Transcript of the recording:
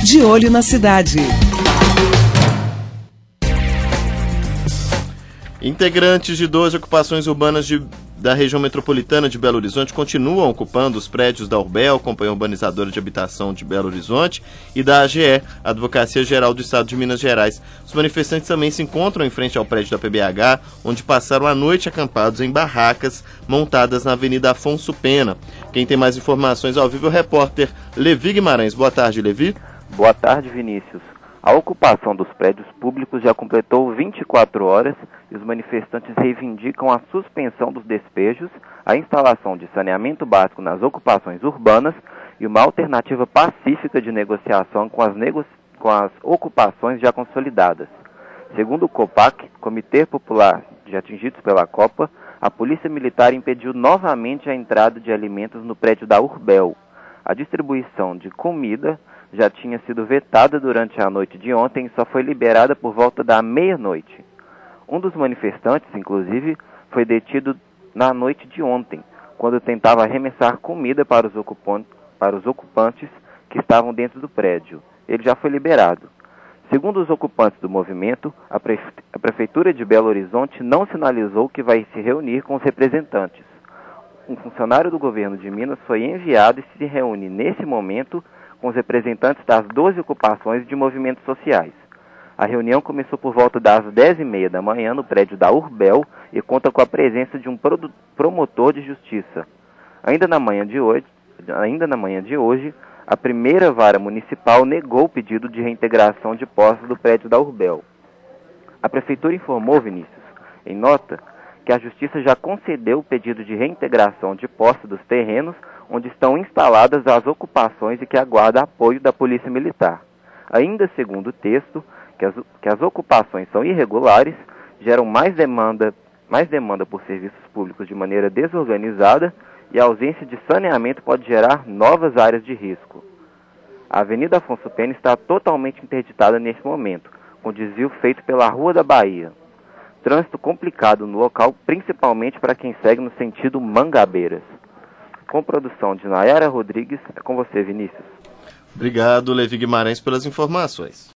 De Olho na Cidade. Integrantes de 12 ocupações urbanas da região metropolitana de Belo Horizonte continuam ocupando os prédios da Urbel, Companhia Urbanizadora de Habitação de Belo Horizonte, e da AGE, Advocacia Geral do Estado de Minas Gerais. Os manifestantes também se encontram em frente ao prédio da PBH, onde passaram a noite acampados em barracas montadas na Avenida Afonso Pena. Quem tem mais informações ao vivo é o repórter Levi Guimarães. Boa tarde, Levi. Boa tarde, Vinícius. A ocupação dos prédios públicos já completou 24 horas e os manifestantes reivindicam a suspensão dos despejos, a instalação de saneamento básico nas ocupações urbanas e uma alternativa pacífica de negociação com as ocupações já consolidadas. Segundo o COPAC, Comitê Popular de Atingidos pela Copa, a Polícia Militar impediu novamente a entrada de alimentos no prédio da Urbel. A distribuição de comida já tinha sido vetada durante a noite de ontem e só foi liberada por volta da meia-noite. Um dos manifestantes, inclusive, foi detido na noite de ontem, quando tentava arremessar comida para os ocupantes que estavam dentro do prédio. Ele já foi liberado. Segundo os ocupantes do movimento, a Prefeitura de Belo Horizonte não sinalizou que vai se reunir com os representantes. Um funcionário do governo de Minas foi enviado e se reúne nesse momento com os representantes das 12 ocupações de movimentos sociais. A reunião começou por volta das 10h30 da manhã no prédio da Urbel e conta com a presença de um promotor de justiça. Ainda na manhã de hoje, a primeira vara municipal negou o pedido de reintegração de posses do prédio da Urbel. A prefeitura informou, Vinícius, em nota, que a justiça já concedeu o pedido de reintegração de posse dos terrenos onde estão instaladas as ocupações e que aguarda apoio da Polícia Militar. Ainda segundo o texto, que as ocupações são irregulares, geram mais demanda por serviços públicos de maneira desorganizada e a ausência de saneamento pode gerar novas áreas de risco. A Avenida Afonso Pena está totalmente interditada nesse momento, com desvio feito pela Rua da Bahia. Trânsito complicado no local, principalmente para quem segue no sentido Mangabeiras. Com produção de Nayara Rodrigues, é com você, Vinícius. Obrigado, Levi Guimarães, pelas informações.